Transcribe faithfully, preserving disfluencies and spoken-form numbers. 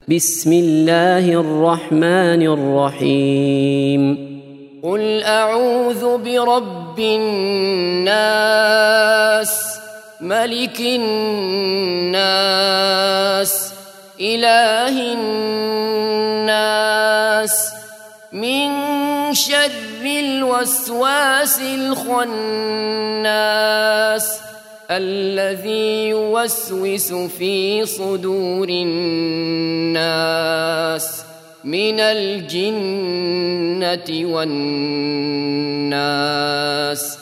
بسم الله الرحمن الرحيم قل أعوذ برب الناس ملك الناس إله الناس من شر الوسواس الخناس الذي يوسوس في صدور الناس من الجنة والناس.